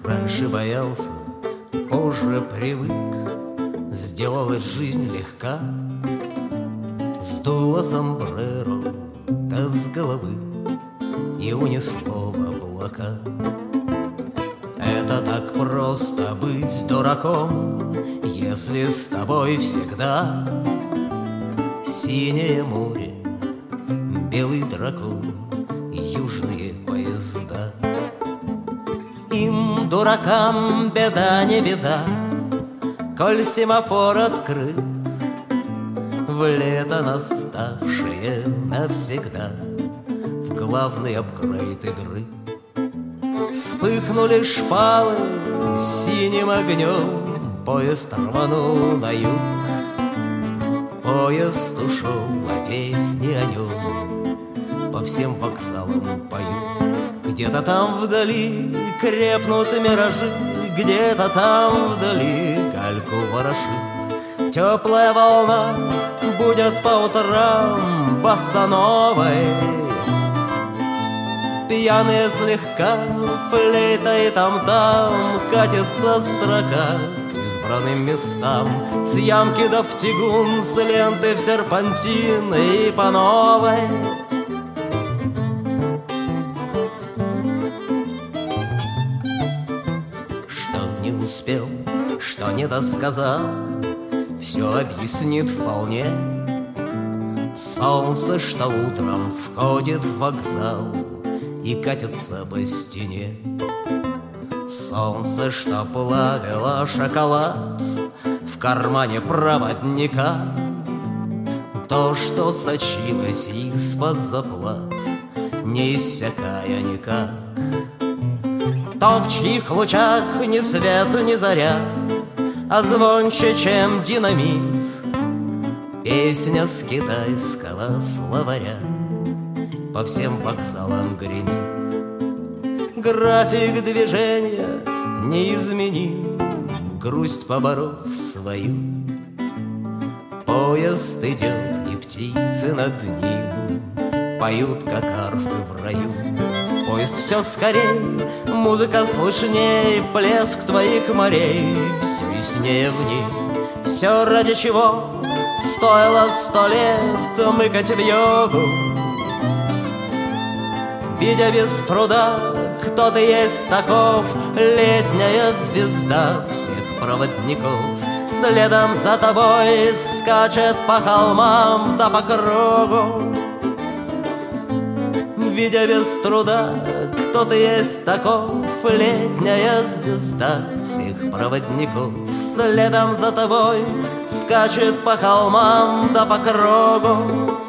Раньше боялся, позже привык, сделалась жизнь легка. Сдуло сомбреро да с головы и унесло в облака. Это так просто быть дураком, если с тобой всегда синее море, белый дракон, южные поезда. Им, дуракам, беда не беда, коль семафор открыт, в лето наставшее навсегда, в главный апгрейд игры. Вспыхнули шпалы синим огнем, поезд рванул на юг. Поезд ушел, а песни о нем по всем вокзалам поют. Где-то там вдали крепнут миражи, где-то там вдали гальку ворошит. Теплая волна будет по утрам боссановой. Пьяные слегка флейта и там-там катится строка к избранным местам. С ямки да в тягун, с ленты в серпантин и по новой. Что не успел, что не досказал, все объяснит вполне солнце, что утром входит в вокзал и катится по стене. Солнце, что плавило шоколад в кармане проводника. То, что сочилось из-под заплат, не иссякая никак. То, в чьих лучах ни свет, ни заря, а звонче, чем динамит, песня с китайского словаря по всем вокзалам гремит. График движения не изменил, грусть поборов свою. Поезд идет, и птицы над ним поют, как арфы в раю. Поезд все скорей, музыка слышней, плеск твоих морей все яснее в ней. Все, ради чего стоило 100 лет мыкать в йогу, видя без труда, кто ты есть таков, летняя звезда всех проводников. Следом за тобой скачет по холмам да по кругу, видя без труда, кто ты есть таков, летняя звезда всех проводников. Следом за тобой скачет по холмам да по кругу.